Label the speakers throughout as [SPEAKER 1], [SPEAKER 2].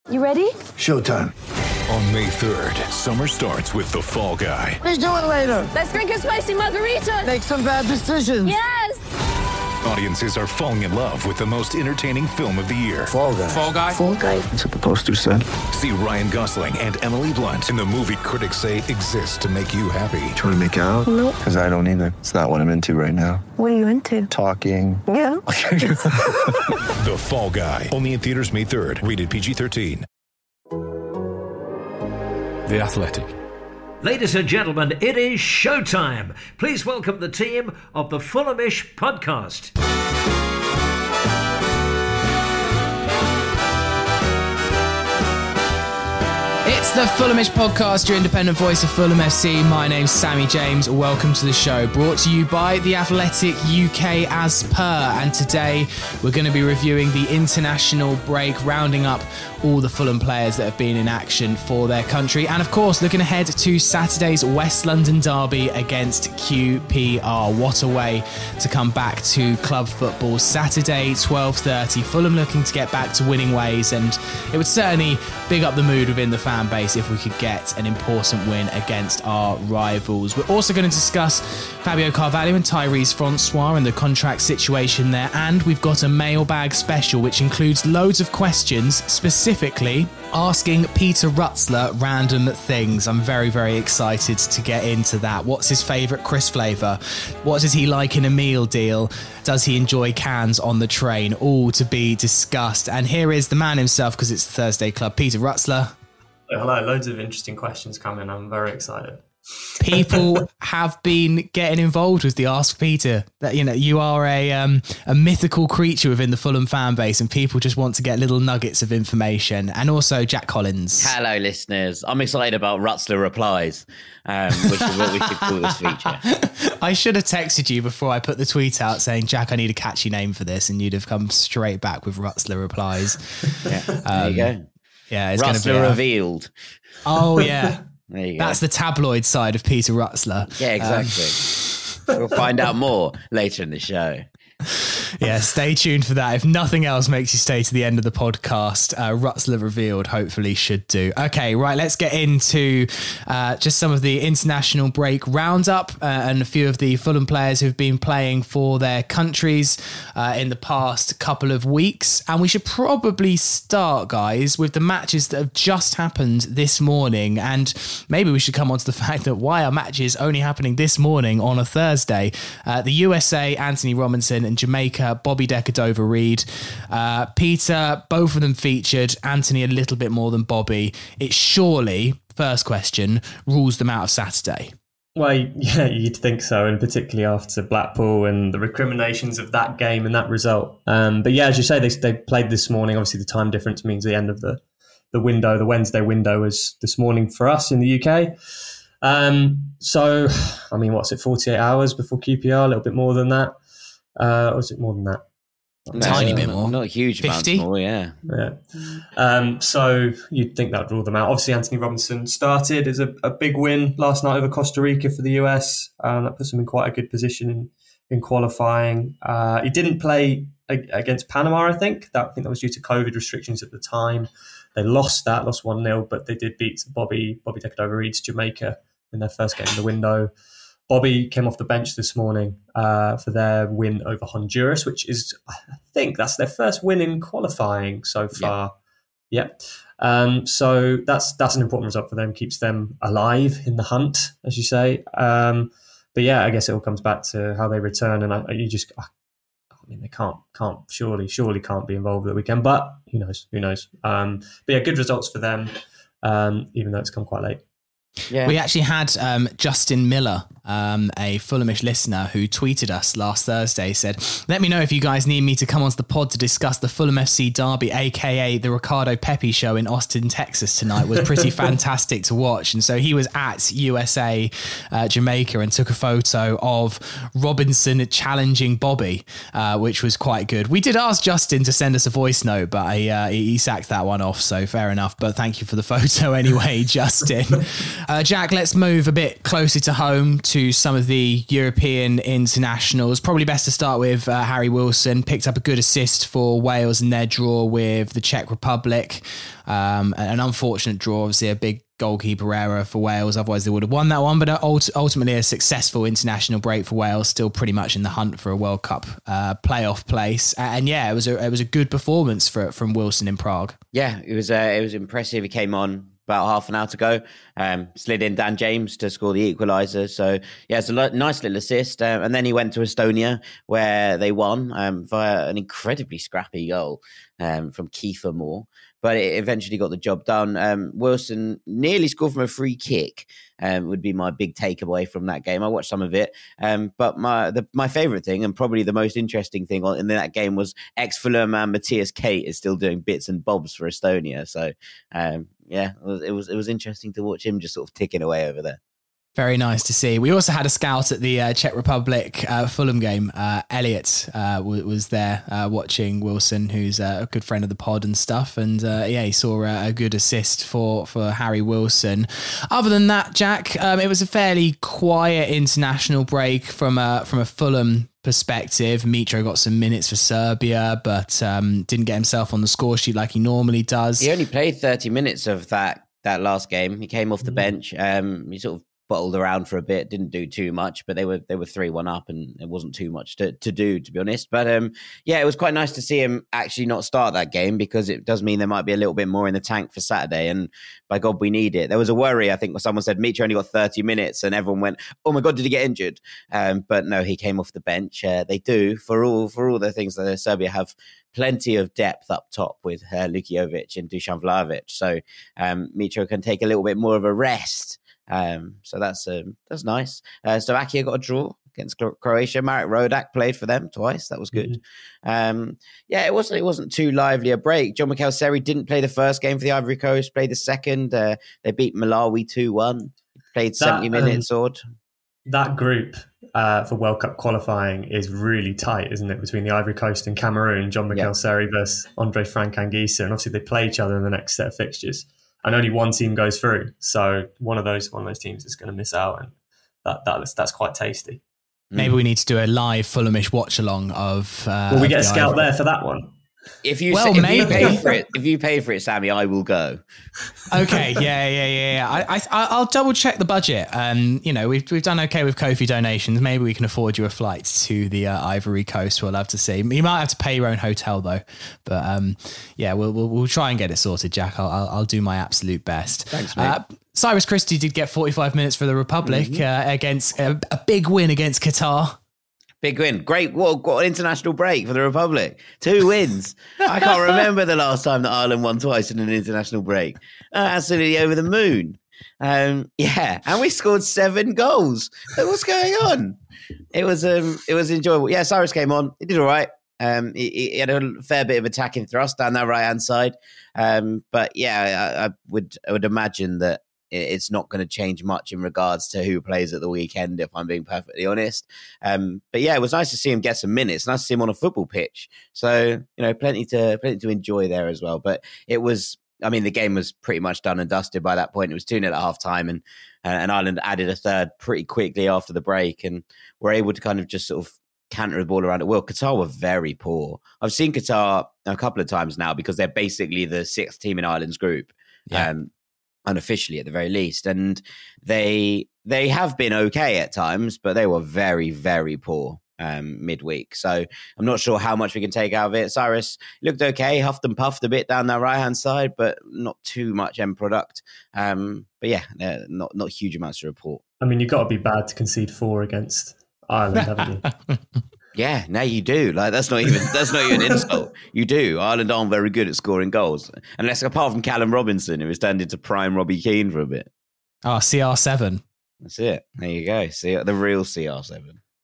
[SPEAKER 1] You ready?
[SPEAKER 2] Showtime.
[SPEAKER 3] On May 3rd, summer starts with The Fall Guy.
[SPEAKER 2] Let's do it later.
[SPEAKER 1] Let's drink a spicy margarita.
[SPEAKER 2] Make some bad decisions.
[SPEAKER 1] Yes!
[SPEAKER 3] Audiences are falling in love with the most entertaining film of the year.
[SPEAKER 2] Fall Guy.
[SPEAKER 4] Fall Guy?
[SPEAKER 1] Fall Guy.
[SPEAKER 2] That's what the poster said.
[SPEAKER 3] See Ryan Gosling and Emily Blunt in the movie critics say exists to make you happy.
[SPEAKER 2] Trying to make it out?
[SPEAKER 1] Nope.
[SPEAKER 2] Because I don't either. It's not what I'm into right now.
[SPEAKER 1] What are you into?
[SPEAKER 2] Talking.
[SPEAKER 1] Yeah.
[SPEAKER 3] The Fall Guy. Only in theaters May 3rd. Rated PG-13.
[SPEAKER 5] The Athletic.
[SPEAKER 6] Ladies and gentlemen, it is showtime. Please welcome the team of the Fulhamish podcast.
[SPEAKER 4] It's the Fulhamish podcast, your independent voice of Fulham FC. My name's Sammy James. Welcome to the show, brought to you by The Athletic UK as per. And today we're going to be reviewing the international break, rounding up all the Fulham players that have been in action for their country. And of course, looking ahead to Saturday's West London derby against QPR. What a way to come back to club football. Saturday, 12:30. Fulham looking to get back to winning ways, and it would certainly big up the mood within the fan base if we could get an important win against our rivals. We're also going to discuss Fabio Carvalho and Tyrese Francois and the contract situation there, and we've got a mailbag special which includes loads of questions, specifically asking Peter Rutzler random things. I'm very, very excited to get into that. What's his favourite crisp flavour? What does he like in a meal deal? Does he enjoy cans on the train? All to be discussed. And here is the man himself, because it's the Thursday Club, Peter Rutzler.
[SPEAKER 7] Hello, loads of interesting questions coming. I'm very excited.
[SPEAKER 4] People have been getting involved with the Ask Peter. That, you know, you are a mythical creature within the Fulham fan base, and people just want to get little nuggets of information. And also Jack Collins.
[SPEAKER 8] Hello, listeners. I'm excited about Rutzler replies, which is what we could call this feature.
[SPEAKER 4] I should have texted you before I put the tweet out saying, Jack, I need a catchy name for this, and you'd have come straight back with Rutzler replies.
[SPEAKER 8] Yeah, there you go.
[SPEAKER 4] Yeah, it's
[SPEAKER 8] Rutzler
[SPEAKER 4] going to be
[SPEAKER 8] revealed.
[SPEAKER 4] Oh yeah.
[SPEAKER 8] There you
[SPEAKER 4] That's
[SPEAKER 8] go.
[SPEAKER 4] the tabloid side of Peter Rutzler.
[SPEAKER 8] Yeah, exactly. We'll find out more later in the show.
[SPEAKER 4] Yeah, stay tuned for that. If nothing else makes you stay to the end of the podcast, Rutzler revealed hopefully should do. Okay, right, let's get into just some of the international break roundup and a few of the Fulham players who've been playing for their countries in the past couple of weeks. And we should probably start, guys, with the matches that have just happened this morning. And maybe we should come on to the fact that why are matches only happening this morning on a Thursday? The USA, Anthony Robinson, and Jamaica, Bobby Decordova-Reid. Peter, both of them featured. Anthony a little bit more than Bobby. It surely, first question, rules them out of Saturday.
[SPEAKER 7] Well, yeah, you'd think so, and particularly after Blackpool and the recriminations of that game and that result. But yeah, as you say, they played this morning. Obviously, the time difference means the end of the window, the Wednesday window, was this morning for us in the UK. So, I mean, what's it, 48 hours before QPR? A little bit more than that. Or was it more than that?
[SPEAKER 4] Tiny bit more.
[SPEAKER 8] Not a huge
[SPEAKER 4] 50?
[SPEAKER 8] amount more, yeah.
[SPEAKER 7] So you'd think that would rule them out. Obviously, Anthony Robinson started as a big win last night over Costa Rica for the US. That puts him in quite a good position in qualifying. He didn't play against Panama, I think. That was due to COVID restrictions at the time. They lost 1-0, but they did beat Bobby Decordova-Reid's Jamaica in their first game in the window. Bobby came off the bench this morning for their win over Honduras, which is, I think, that's their first win in qualifying so far. Yeah. So that's an important result for them. Keeps them alive in the hunt, as you say. But yeah, I guess it all comes back to how they return, and they surely can't be involved at the weekend. But who knows? But yeah, good results for them, even though it's come quite late.
[SPEAKER 4] Yeah. We actually had Justin Miller, a Fulhamish listener, who tweeted us last Thursday, said, "Let me know if you guys need me to come onto the pod to discuss the Fulham FC derby, aka the Ricardo Pepi show in Austin, Texas tonight. Was pretty fantastic to watch." And so he was at USA Jamaica and took a photo of Robinson challenging Bobby, which was quite good. We did ask Justin to send us a voice note, but he sacked that one off, so fair enough. But thank you for the photo anyway, Justin. Jack, let's move a bit closer to home to some of the European internationals. Probably best to start with Harry Wilson. Picked up a good assist for Wales in their draw with the Czech Republic. An unfortunate draw, obviously a big goalkeeper error for Wales. Otherwise they would have won that one. But ultimately a successful international break for Wales. Still pretty much in the hunt for a World Cup playoff place. And yeah, it was a good performance from Wilson in Prague.
[SPEAKER 8] Yeah, it was impressive. He came on about half an hour to go, slid in Dan James to score the equaliser. So yeah, it's a nice little assist. And then he went to Estonia where they won via an incredibly scrappy goal from Kiefer Moore. But it eventually got the job done. Wilson nearly scored from a free kick, would be my big takeaway from that game. I watched some of it. But my favourite thing, and probably the most interesting thing in that game, was ex-Fulham man Matthias Kate is still doing bits and bobs for Estonia. So yeah, it was interesting to watch him just sort of ticking away over there.
[SPEAKER 4] Very nice to see. We also had a scout at the Czech Republic Fulham game. Elliot was there watching Wilson, who's a good friend of the pod and stuff. And yeah, he saw a good assist for Harry Wilson. Other than that, Jack, it was a fairly quiet international break from a Fulham perspective. Mitro got some minutes for Serbia, but didn't get himself on the score sheet like he normally does.
[SPEAKER 8] He only played 30 minutes of that last game. He came off the bench. He sort of bottled around for a bit, didn't do too much, but they were 3-1 up and it wasn't too much to do, to be honest. But yeah, it was quite nice to see him actually not start that game, because it does mean there might be a little bit more in the tank for Saturday, and by God, we need it. There was a worry, I think someone said Mitro only got 30 minutes and everyone went, oh my God, did he get injured? But no, he came off the bench. They do, for all the things that Serbia have plenty of depth up top with Lukiovic and Dusan Vlahovic. So Mitro can take a little bit more of a rest. So that's nice. Slovakia got a draw against Croatia. Marek Rodak played for them twice. That was good. Yeah, it wasn't too lively a break. John Mikel Seri didn't play the first game for the Ivory Coast, played the second. They beat Malawi 2-1. Played 70 minutes odd.
[SPEAKER 7] That group for World Cup qualifying is really tight, isn't it? Between the Ivory Coast and Cameroon, John Mikel Seri versus Andre Frank Anguissa. And obviously they play each other in the next set of fixtures. And only one team goes through, so one of those teams is going to miss out, and that's quite tasty.
[SPEAKER 4] Maybe we need to do a live Fulhamish watch along of.
[SPEAKER 7] Will we get a scout there for that one?
[SPEAKER 8] If you pay for it, Sammy, I will go.
[SPEAKER 4] Okay, yeah. I'll double check the budget. We've done okay with Kofi donations. Maybe we can afford you a flight to the Ivory Coast. We'll have to see. You might have to pay your own hotel though. But yeah, we'll try and get it sorted, Jack. I'll do my absolute best.
[SPEAKER 8] Thanks, mate.
[SPEAKER 4] Cyrus Christie did get 45 minutes for the Republic against a big win against Qatar.
[SPEAKER 8] Big win. Great. What an international break for the Republic. 2 wins. I can't remember the last time that Ireland won twice in an international break. Absolutely over the moon. Yeah. And we scored 7 goals. What's going on? It was enjoyable. Yeah, Cyrus came on. He did all right. He had a fair bit of attacking thrust down that right-hand side. But yeah, I would imagine that it's not going to change much in regards to who plays at the weekend, if I'm being perfectly honest. But yeah, it was nice to see him get some minutes. Nice to see him on a football pitch. So, plenty to enjoy there as well. But the game was pretty much done and dusted by that point. It was 2-0 at half time, and Ireland added a third pretty quickly after the break, and were able to kind of just sort of canter the ball around at will. Qatar were very poor. I've seen Qatar a couple of times now, because they're basically the 6th team in Ireland's group. Yeah. Unofficially at the very least, and they have been okay at times, but they were very, very poor midweek. So I'm not sure how much we can take out of it. Cyrus looked okay, huffed and puffed a bit down that right hand side, but not too much end product. But yeah, not huge amounts to report.
[SPEAKER 7] I mean, you've got to be bad to concede 4 against Ireland, haven't you?
[SPEAKER 8] Yeah, now you do. Like that's not even an insult. You do. Ireland aren't very good at scoring goals, unless apart from Callum Robinson, who has turned into prime Robbie Keane for a bit.
[SPEAKER 4] Oh, CR7.
[SPEAKER 8] That's it. There you go. See the real CR7.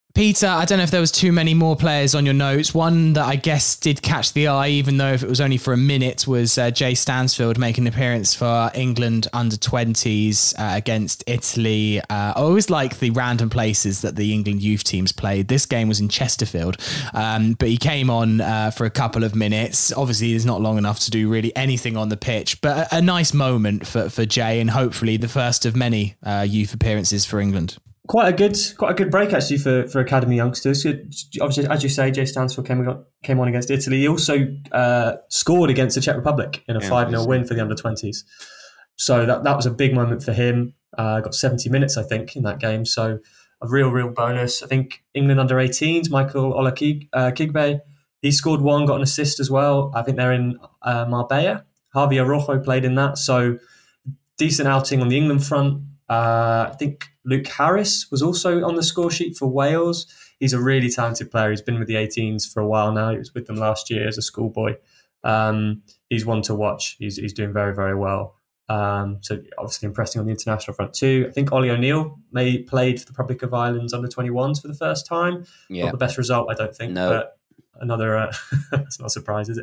[SPEAKER 4] Peter, I don't know if there was too many more players on your notes. One that I guess did catch the eye, even though if it was only for a minute, was Jay Stansfield making an appearance for England under-20s against Italy. I always like the random places that the England youth teams played. This game was in Chesterfield, but he came on for a couple of minutes. Obviously, it's not long enough to do really anything on the pitch, but a nice moment for Jay, and hopefully the first of many youth appearances for England.
[SPEAKER 7] Quite a good break actually for academy youngsters. Obviously, as you say, Jay Stansfield came on against Italy. He also scored against the Czech Republic in a 5-0 win for the under-20s. So that was a big moment for him. Got 70 minutes, I think, in that game. So a real bonus. I think England under-18s, Michael Olakigbe, he scored one, got an assist as well. I think they're in Marbella. Javier Rojo played in that. So decent outing on the England front. I think Luke Harris was also on the score sheet for Wales. He's a really talented player. He's been with the 18s for a while now. He was with them last year as a schoolboy. He's one to watch. He's doing very, very well. So obviously impressing on the international front too. I think Ollie O'Neill played for the Republic of Ireland's under-21s for the first time. Yeah. Not the best result, I don't think. No. But another, it's not a surprise, is it?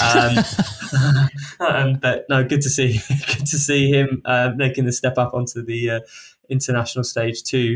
[SPEAKER 7] But no, good to see him making the step up onto the international stage too.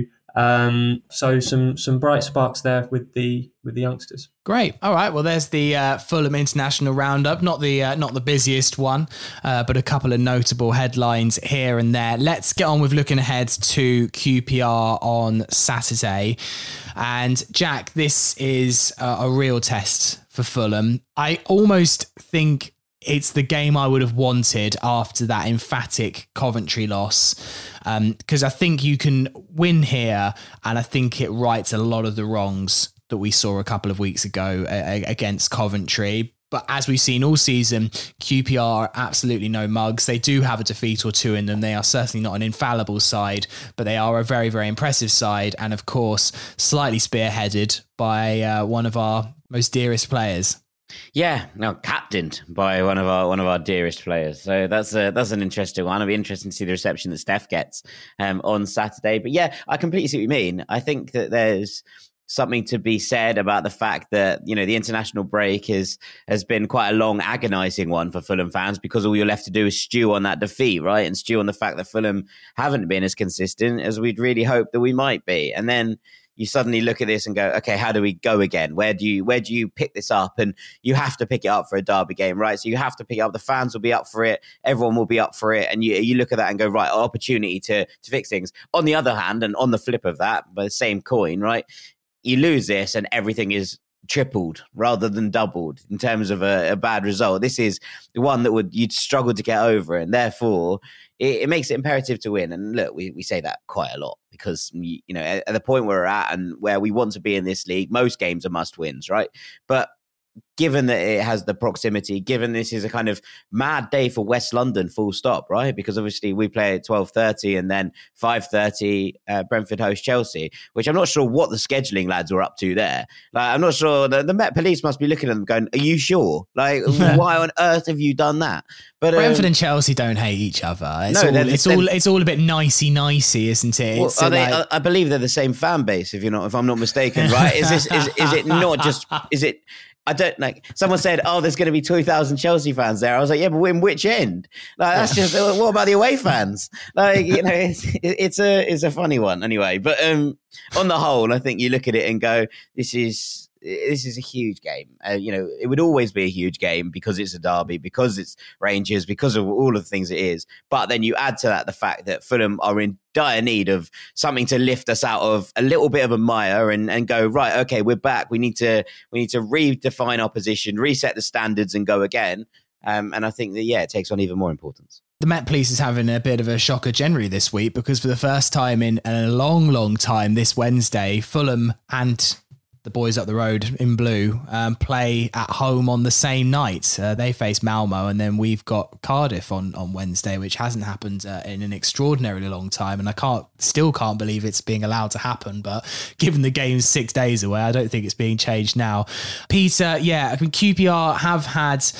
[SPEAKER 7] So some bright sparks there with the youngsters.
[SPEAKER 4] Great. All right. Well, there's the Fulham International Roundup. Not the busiest one, but a couple of notable headlines here and there. Let's get on with looking ahead to QPR on Saturday. And Jack, this is a real test for Fulham. I almost think it's the game I would have wanted after that emphatic Coventry loss, because I think you can win here, and I think it rights a lot of the wrongs that we saw a couple of weeks ago against Coventry. But as we've seen all season, QPR are absolutely no mugs. They do have a defeat or two in them. They are certainly not an infallible side, but they are a very, very impressive side. And of course, slightly spearheaded by one of our most dearest players.
[SPEAKER 8] Yeah, no, captained by one of our dearest players. So that's an interesting one. It'll be interesting to see the reception that Steph gets on Saturday. But yeah, I completely see what you mean. I think that there's something to be said about the fact that, you know, the international break has been quite a long, agonising one for Fulham fans, because all you're left to do is stew on that defeat, right? And stew on the fact that Fulham haven't been as consistent as we'd really hoped that we might be. And then you suddenly look at this and go, okay, how do we go again? Where do you pick this up? And you have to pick it up for a derby game, right? So you have to pick it up. The fans will be up for it. Everyone will be up for it. And you look at that and go, right, opportunity to fix things. On the other hand, and on the flip of that, by the same coin, right, you lose this and everything is tripled rather than doubled in terms of a bad result. This is the one that you'd struggle to get over, and therefore it makes it imperative to win. And look, we say that quite a lot because, you know, at the point where we're at and where we want to be in this league, most games are must wins, right? But given that it has the proximity, given this is a kind of mad day for West London, full stop, right? Because obviously we play at 12:30 and then 5:30 Brentford host Chelsea, which I'm not sure what the scheduling lads were up to there. Like, I'm not sure. The Met Police must be looking at them going, are you sure? Like, why on earth have you done that? But
[SPEAKER 4] Brentford and Chelsea don't hate each other. It's all a bit nicey, isn't it?
[SPEAKER 8] Well, I believe they're the same fan base, if I'm not mistaken, right? Is it not just, is it, I don't like. Someone said, "Oh, there's going to be 2,000 Chelsea fans there." I was like, "Yeah, but in which end? Like, that's just. What about the away fans? Like, you know, it's a funny one anyway." But on the whole, I think you look at it and go, "This is a huge game." You know, it would always be a huge game because it's a derby, because it's Rangers, because of all of the things it is. But then you add to that the fact that Fulham are in dire need of something to lift us out of a little bit of a mire and go, right, okay, we're back. We need to redefine our position, reset the standards and go again. And I think that, yeah, it takes on even more importance.
[SPEAKER 4] The Met Police is having a bit of a shocker generally this week, because for the first time in a long, long time this Wednesday, Fulham and the boys up the road in blue play at home on the same night. They face Malmo, and then we've got Cardiff on Wednesday, which hasn't happened in an extraordinarily long time. And I still can't believe it's being allowed to happen. But given the game's 6 days away, I don't think it's being changed now. Peter, yeah, I mean, QPR have had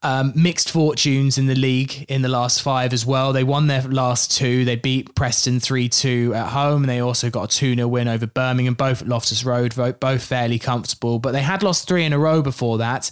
[SPEAKER 4] Mixed fortunes in the league in the last 5 as well. They won their last 2. They beat Preston 3-2 at home, and they also got a 2-0 win over Birmingham, both at Loftus Road, both fairly comfortable. But they had lost 3 in a row before that.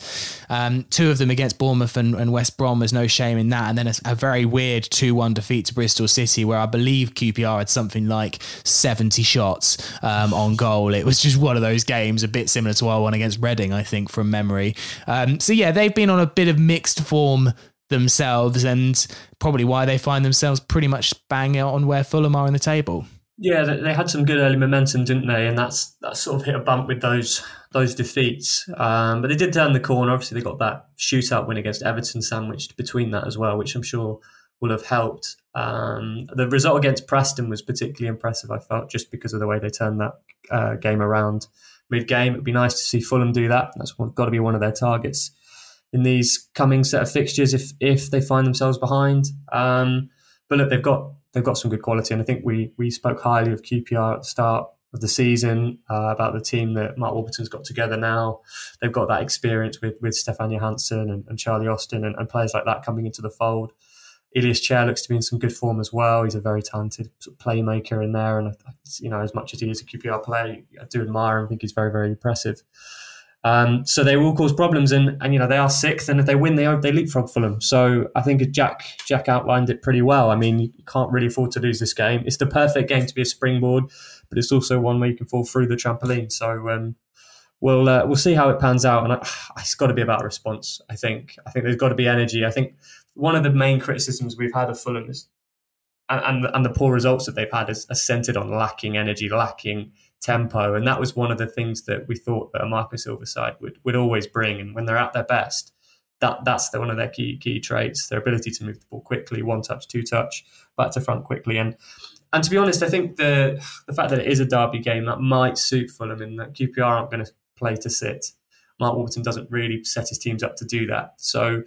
[SPEAKER 4] 2 of them against Bournemouth and West Brom. There's no shame in that. And then a very weird 2-1 defeat to Bristol City, where I believe QPR had something like 70 shots on goal. It was just one of those games, a bit similar to our one against Reading, I think, from memory. So yeah, they've been on a bit of mixed form themselves, and probably why they find themselves pretty much bang out on where Fulham are in the table. Yeah, they had some good early momentum, didn't they? And that sort of hit a bump with those defeats. But they did turn the corner. Obviously, they got that shootout win against Everton sandwiched between that as well, which I'm sure will have helped. The result against Preston was particularly impressive, I felt, just because of the way they turned that game around mid-game. It'd be nice to see Fulham do that. That's got to be one of their targets in these coming set of fixtures if they find themselves behind. But look, they've got some good quality, and I think we spoke highly of QPR at the start of the season about the team that Mark Warburton's got together now. They've got that experience with Stefan Johansson and Charlie Austin and players like that coming into the fold. Ilias Chair looks to be in some good form as well. He's a very talented sort of playmaker in there, and as much as he is a QPR player, I do admire him. I think he's very, very impressive. So they will cause problems, and they are 6th, and if they win, they leapfrog Fulham. So I think Jack outlined it pretty well. I mean, you can't really afford to lose this game. It's the perfect game to be a springboard, but it's also one where you can fall through the trampoline. So we'll see how it pans out, and it's got to be about a response. I think there's got to be energy. I think one of the main criticisms we've had of Fulham is, and the poor results that they've had is centred on lacking energy, lacking tempo, and that was one of the things that we thought that a Marco Silva side would always bring. And when they're at their best, that's one of their key traits: their ability to move the ball quickly, 1-touch, 2-touch, back to front quickly. And to be honest, I think the fact that it is a derby game, that might suit Fulham, in that QPR aren't going to play to sit. Mark Warburton doesn't really set his teams up to do that. So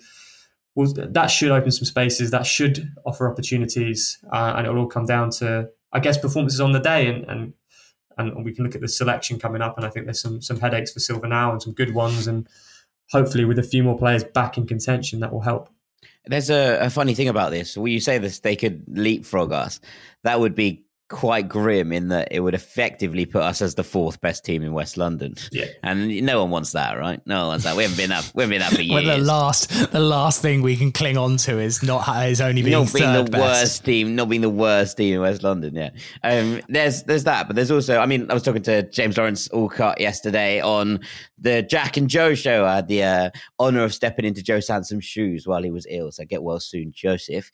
[SPEAKER 4] that should open some spaces, that should offer opportunities, and it'll all come down to, I guess, performances on the day. And we can look at the selection coming up, and I think there's some headaches for Silva now, and some good ones, and hopefully with a few more players back in contention, that will help.
[SPEAKER 8] There's a funny thing about this. When you say this, they could leapfrog us. That would be quite grim, in that it would effectively put us as the 4th best team in West London. Yeah. And no one wants that, right? No one wants that. We haven't been up for years.
[SPEAKER 4] Well, the last thing we can cling on to is only being
[SPEAKER 8] not being
[SPEAKER 4] third
[SPEAKER 8] the
[SPEAKER 4] best.
[SPEAKER 8] worst team, not being the worst team in West London. Yeah. There's that, but there's also, I was talking to James Lawrence Allcott yesterday on the Jack and Joe show. I had the honour of stepping into Joe Sansom's shoes while he was ill, so get well soon, Joseph.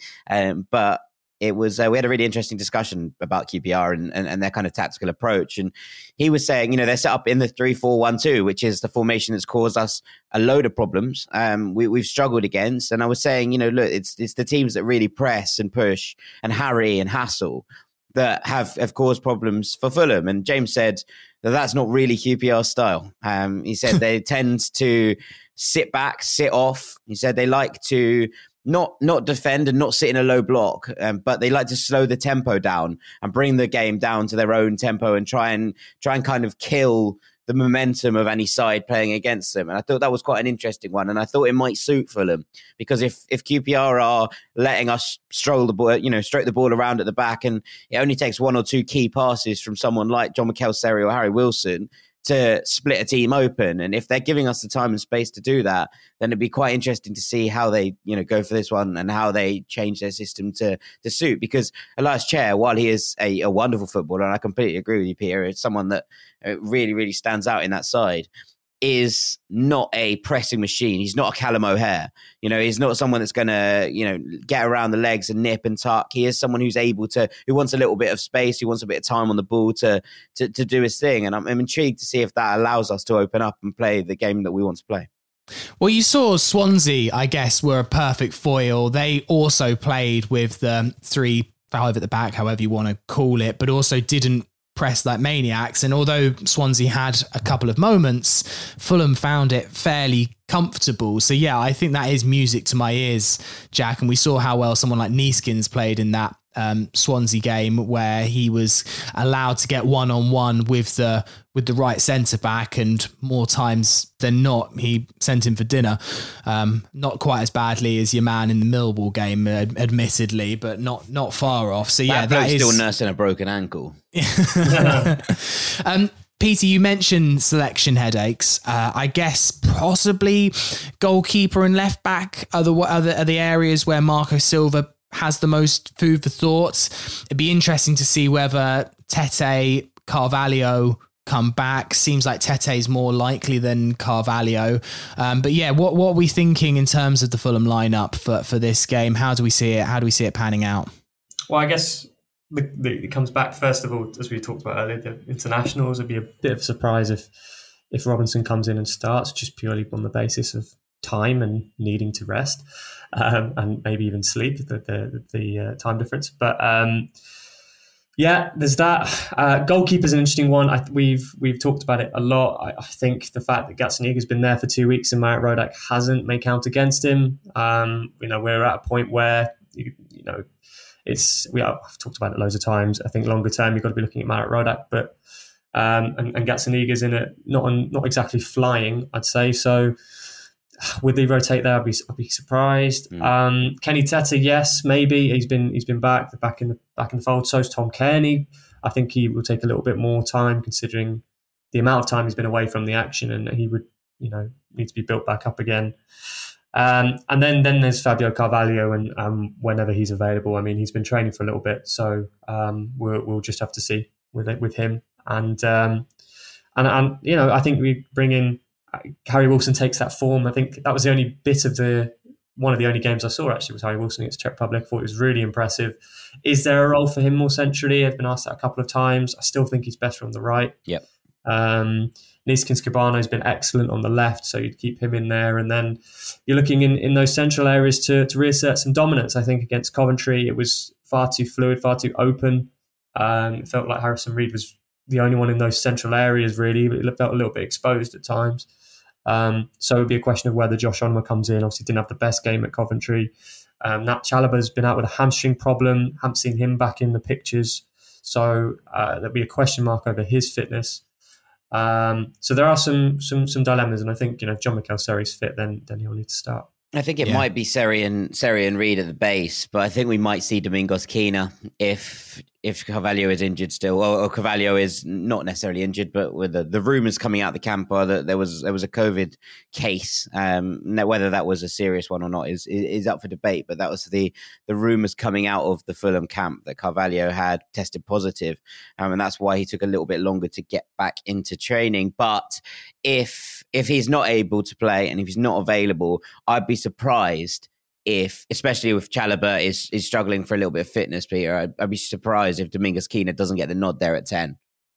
[SPEAKER 8] But it was we had a really interesting discussion about QPR and their kind of tactical approach. And he was saying, they're set up in the 3-4-1-2, which is the formation that's caused us a load of problems. We've struggled against. And I was saying, look, it's the teams that really press and push and harry and hassle that have caused problems for Fulham. And James said that's not really QPR's style. He said they tend to sit back, sit off. He said they like to not defend and not sit in a low block, but they like to slow the tempo down and bring the game down to their own tempo and try and kind of kill the momentum of any side playing against them. And I thought that was quite an interesting one. And I thought it might suit Fulham, because if QPR are letting us stroke the ball around at the back, and it only takes 1 or 2 key passes from someone like John McKelserry or Harry Wilson to split a team open. And if they're giving us the time and space to do that, then it'd be quite interesting to see how they, go for this one and how they change their system to suit. Because Ilias Chair, while he is a wonderful footballer, and I completely agree with you, Peter, it's someone that really, really stands out in that side, is not a pressing machine. He's not a Callum O'Hare. He's not someone that's going to, get around the legs and nip and tuck. He is someone who's who wants a little bit of space, who wants a bit of time on the ball to do his thing. And I'm intrigued to see if that allows us to open up and play the game that we want to play.
[SPEAKER 4] Well, you saw Swansea, I guess, were a perfect foil. They also played with the 3-5 at the back, however you want to call it, but also didn't press like maniacs. And although Swansea had a couple of moments, Fulham found it fairly comfortable. So yeah, I think that is music to my ears, Jack. And we saw how well someone like Neeskens played in that Swansea game where he was allowed to get one-on-one with the right centre-back, and more times than not, he sent him for dinner. Not quite as badly as your man in the Millwall game, admittedly, but not far off. So yeah, that is
[SPEAKER 8] still nursing a broken ankle.
[SPEAKER 4] Peter, you mentioned selection headaches. I guess possibly goalkeeper and left back are the areas where Marco Silva has the most food for thought. It'd be interesting to see whether Tete, Carvalho come back. Seems like Tete's more likely than Carvalho. But yeah, what are we thinking in terms of the Fulham lineup for this game? How do we see it? How do we see it panning out?
[SPEAKER 7] Well, I guess it comes back, first of all, as we talked about earlier, the internationals. Would be a bit of a surprise if Robinson comes in and starts, just purely on the basis of time and needing to rest, and maybe even sleep, the time difference. But yeah, there's that. Goalkeeper's an interesting one. We've talked about it a lot. I think the fact that Gazzaniga's been there for 2 weeks and Marek Rodak hasn't may count against him. We're at a point where I've talked about it loads of times. I think longer term you've got to be looking at Marek Rodak, but and Gazzaniga's in it, not exactly flying, I'd say. So would they rotate there? I'd be surprised. Kenny Tete, yes, maybe he's been back in the fold. So's Tom Kearney. I think he will take a little bit more time, considering the amount of time he's been away from the action, and he would need to be built back up again. And then there's Fabio Carvalho, and whenever he's available. I mean, he's been training for a little bit, so we'll just have to see with him. And I think we bring in Harry Wilson, takes that form. I think that was the only bit of one of the only games I saw actually was Harry Wilson against Czech Republic. I thought it was really impressive. Is there a role for him more centrally? I've been asked that a couple of times. I still think he's better on the right.
[SPEAKER 8] Yep.
[SPEAKER 7] Niskins Cabano has been excellent on the left, so you'd keep him in there. And then you're looking in those central areas to reassert some dominance. I think against Coventry, it was far too fluid, far too open. It felt like Harrison Reed was the only one in those central areas, really. It felt a little bit exposed at times. So it would be a question of whether Josh Onuma comes in. Obviously didn't have the best game at Coventry. Nat Chalobah's been out with a hamstring problem. Haven't seen him back in the pictures. So there'll be a question mark over his fitness. So there are some dilemmas, and I think if John Mikel Seri's fit, then he'll need to start.
[SPEAKER 8] I think it might be Seri and Reed at the base, but I think we might see Domingos Quina if Carvalho is injured still, or Carvalho is not necessarily injured, but with the rumours coming out the camp are that there was a COVID case. Whether that was a serious one or not is up for debate, but that was the rumours coming out of the Fulham camp that Carvalho had tested positive, and that's why he took a little bit longer to get back into training. But if he's not able to play and if he's not available, I'd be surprised if, especially if Chalobah is struggling for a little bit of fitness, Peter, I'd be surprised if Domingos Quina doesn't get the nod there at 10.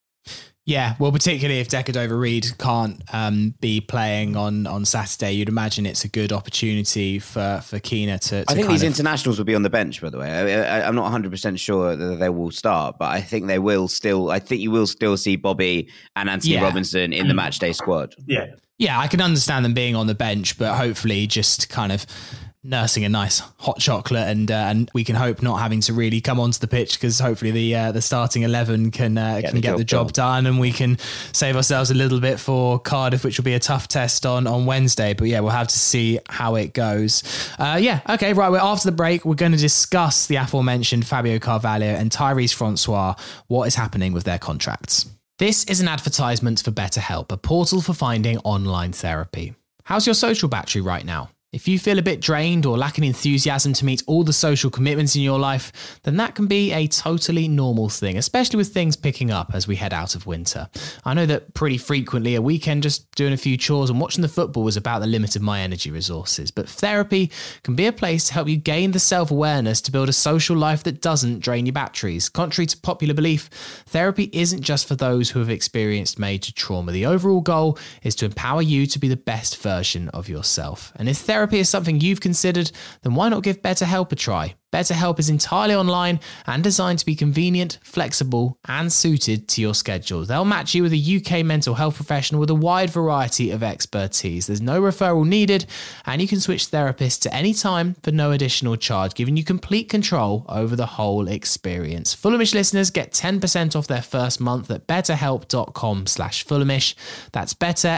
[SPEAKER 4] Yeah, well, particularly if Decordova-Reid can't be playing on Saturday, you'd imagine it's a good opportunity for Quina to
[SPEAKER 8] I think these internationals will be on the bench, by the way. I'm not 100% sure that they will start, but I think they will still. I think you will still see Bobby and Anthony Robinson in the matchday squad.
[SPEAKER 4] Yeah, I can understand them being on the bench, but hopefully just kind of nursing a nice hot chocolate, and we can hope not having to really come onto the pitch, because hopefully the starting 11 can get the job done, and we can save ourselves a little bit for Cardiff, which will be a tough test on Wednesday. But yeah, we'll have to see how it goes. Okay, right. Well, after the break, we're going to discuss the aforementioned Fabio Carvalho and Tyrese Francois. What is happening with their contracts? This is an advertisement for BetterHelp, a portal for finding online therapy. How's your social battery right now? If you feel a bit drained or lacking enthusiasm to meet all the social commitments in your life, then that can be a totally normal thing, especially with things picking up as we head out of winter. I know that pretty frequently a weekend just doing a few chores and watching the football was about the limit of my energy resources, but therapy can be a place to help you gain the self-awareness to build a social life that doesn't drain your batteries. Contrary to popular belief, therapy isn't just for those who have experienced major trauma. The overall goal is to empower you to be the best version of yourself. And if therapy therapy is something you've considered, then why not give BetterHelp a try? BetterHelp is entirely online and designed to be convenient, flexible, and suited to your schedule. They'll match you with a UK mental health professional with a wide variety of expertise. There's no referral needed, and you can switch therapists at any time for no additional charge, giving you complete control over the whole experience. Fulhamish listeners get 10% off their first month at betterhelp.com/Fulhamish. That's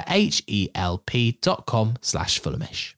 [SPEAKER 4] betterhelp.com/Fulhamish.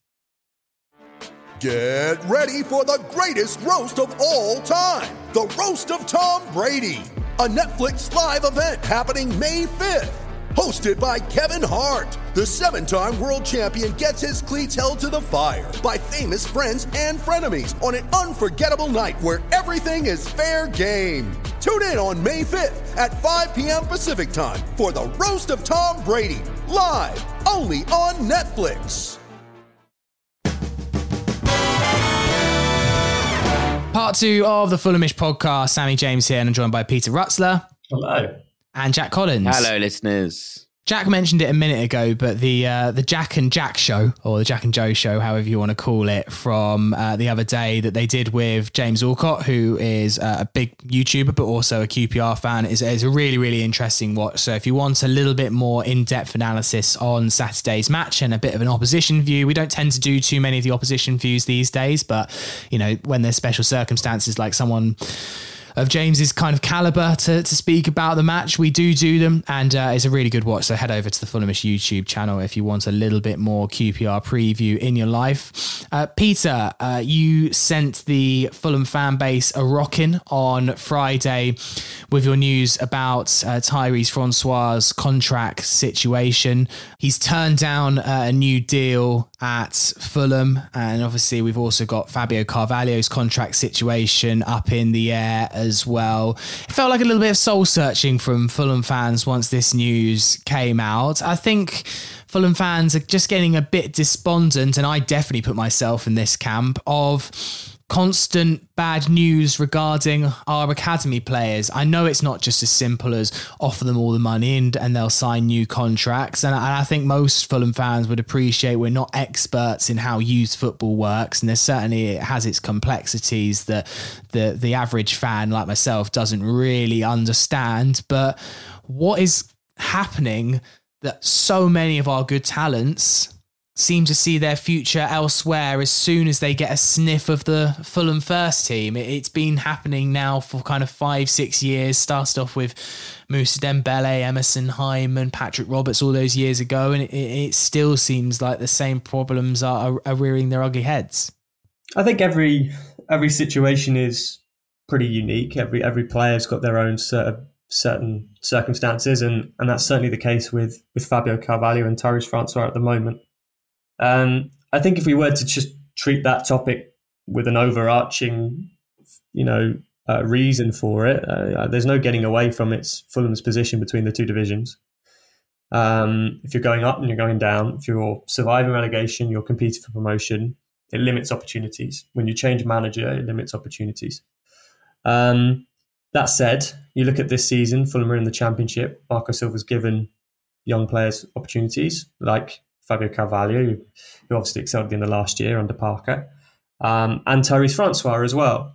[SPEAKER 5] Get ready for the greatest roast of all time, the Roast of Tom Brady, a Netflix live event happening May 5th. Hosted by Kevin Hart, the 7-time world champion gets his cleats held to the fire by famous friends and frenemies on an unforgettable night where everything is fair game. Tune in on May 5th at 5 p.m. Pacific time for the Roast of Tom Brady, live only on Netflix.
[SPEAKER 4] Part 2 of the Fulhamish podcast. Sammy James here, and I'm joined by Peter Rutzler.
[SPEAKER 7] Hello.
[SPEAKER 4] And Jack Collins.
[SPEAKER 8] Hello, listeners.
[SPEAKER 4] Jack mentioned it a minute ago, but the Jack and Jack show, or the Jack and Joe show, however you want to call it, from the other day that they did with James Alcott, who is a big YouTuber, but also a QPR fan, is a really, really interesting watch. So if you want a little bit more in-depth analysis on Saturday's match and a bit of an opposition view, we don't tend to do too many of the opposition views these days, but, you know, when there's special circumstances like someone of James's kind of caliber to speak about the match, we do them, and it's a really good watch. So head over to the Fulhamish YouTube channel if you want a little bit more QPR preview in your life. Peter, you sent the Fulham fan base a rockin' on Friday with your news about Tyrese Francois' contract situation. He's turned down a new deal at Fulham, and obviously we've also got Fabio Carvalho's contract situation up in the air as well. It felt like a little bit of soul searching from Fulham fans once this news came out. I think Fulham fans are just getting a bit despondent, and I definitely put myself in this camp of constant bad news regarding our academy players. I know it's not just as simple as offer them all the money and they'll sign new contracts. And I think most Fulham fans would appreciate we're not experts in how youth football works. And there's certainly, it has its complexities that the average fan like myself doesn't really understand. But what is happening that so many of our good talents seem to see their future elsewhere as soon as they get a sniff of the Fulham first team? It's been happening now for kind of 5-6 years. Started off with Moussa Dembele, Emerson Hyman, Patrick Roberts all those years ago, and it still seems like the same problems are rearing their ugly heads.
[SPEAKER 7] I think every situation is pretty unique. Every player's got their own certain circumstances, and that's certainly the case with Fabio Carvalho and Tyrese Francois at the moment. I think if we were to just treat that topic with an overarching, reason for it, there's no getting away from it's Fulham's position between the two divisions. If you're going up and you're going down, if you're surviving relegation, you're competing for promotion, it limits opportunities. When you change manager, it limits opportunities. That said, you look at this season, Fulham are in the Championship. Marco Silva's given young players opportunities, like Fabio Carvalho, who obviously excelled at the end of last year under Parker, and Tyrese Francois as well.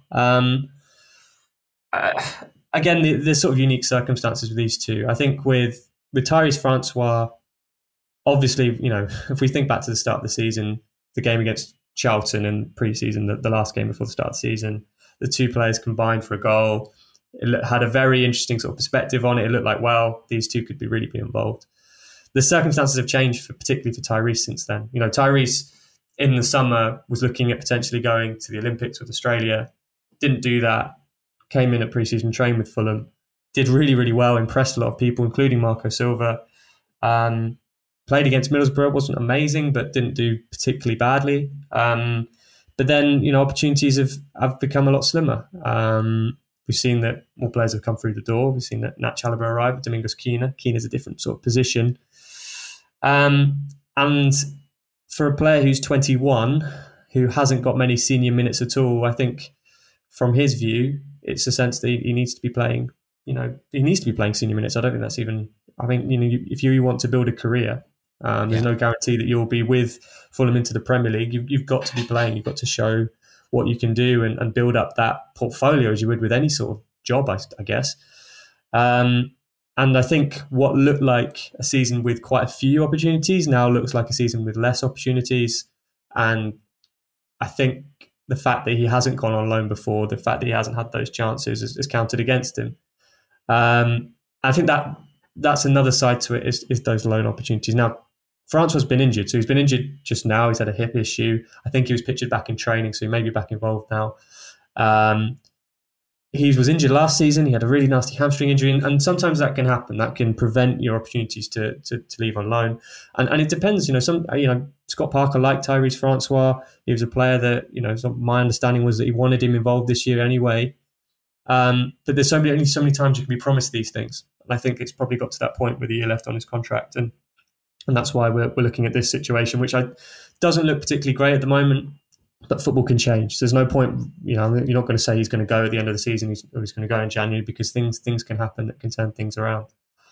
[SPEAKER 7] Again, there's sort of unique circumstances with these two. I think with Tyrese Francois, obviously, if we think back to the start of the season, the game against Charlton and pre-season, the last game before the start of the season, the two players combined for a goal. It had a very interesting sort of perspective on it. It looked like, well, these two could really be involved. The circumstances have changed, particularly for Tyrese since then. Tyrese in the summer was looking at potentially going to the Olympics with Australia. Didn't do that. Came in at pre-season train with Fulham. Did really, really well. Impressed a lot of people, including Marco Silva. Played against Middlesbrough. Wasn't amazing, but didn't do particularly badly. But then, opportunities have become a lot slimmer. We've seen that more players have come through the door. We've seen that Nat Chalobah arrived, Domingos Quina. Quina's a different sort of position. And for a player who's 21, who hasn't got many senior minutes at all, I think from his view, it's a sense that he needs to be playing, he needs to be playing senior minutes. I don't think that's even, if you want to build a career, There's no guarantee that you'll be with Fulham into the Premier League. You've got to be playing. You've got to show what you can do and build up that portfolio as you would with any sort of job, I guess. And I think what looked like a season with quite a few opportunities now looks like a season with less opportunities. And I think the fact that he hasn't gone on loan before, the fact that he hasn't had those chances is counted against him. I think that's another side to it is those loan opportunities. Now, Francois has been injured. So he's been injured just now. He's had a hip issue. I think he was pictured back in training, so he may be back involved now. He was injured last season. He had a really nasty hamstring injury, and sometimes that can happen. That can prevent your opportunities to leave on loan. And it depends. Scott Parker liked Tyrese Francois. He was a player that my understanding was that he wanted him involved this year anyway. But there's only so many times you can be promised these things, and I think it's probably got to that point with a year left on his contract, and that's why we're looking at this situation, which doesn't look particularly great at the moment. But football can change. There's no point, you're not going to say he's going to go at the end of the season or he's going to go in January, because things can happen that can turn things around.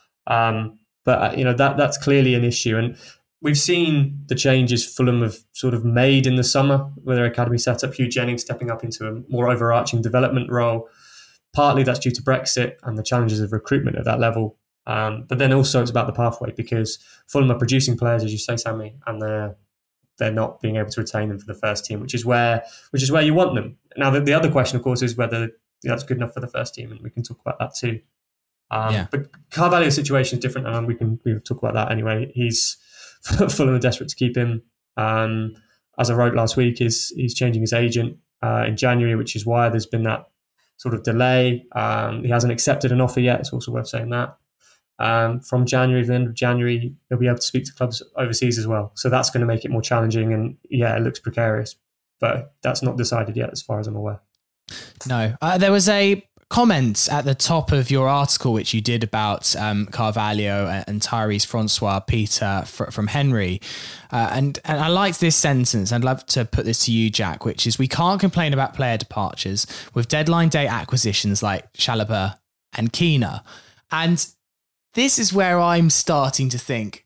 [SPEAKER 7] That's clearly an issue. And we've seen the changes Fulham have sort of made in the summer with their academy setup. Hugh Jennings stepping up into a more overarching development role. Partly that's due to Brexit and the challenges of recruitment at that level. But then also it's about the pathway, because Fulham are producing players, as you say, Sammy, and they're not being able to retain them for the first team, which is where you want them. Now, the other question, of course, is whether that's good enough for the first team, and we can talk about that too. But Carvalho's situation is different, and we can talk about that anyway. Fulham are desperate to keep him. As I wrote last week, he's changing his agent in January, which is why there's been that sort of delay. He hasn't accepted an offer yet. It's also worth saying that. From January, the end of January, he'll be able to speak to clubs overseas as well. So that's going to make it more challenging, and it looks precarious, but that's not decided yet as far as I'm aware.
[SPEAKER 4] No. There was a comment at the top of your article, which you did about Carvalho and Tyrese Francois, Peter from Henry. And I liked this sentence. I'd love to put this to you, Jack, which is, we can't complain about player departures with deadline day acquisitions like Chalobah and Keena. And this is where I'm starting to think.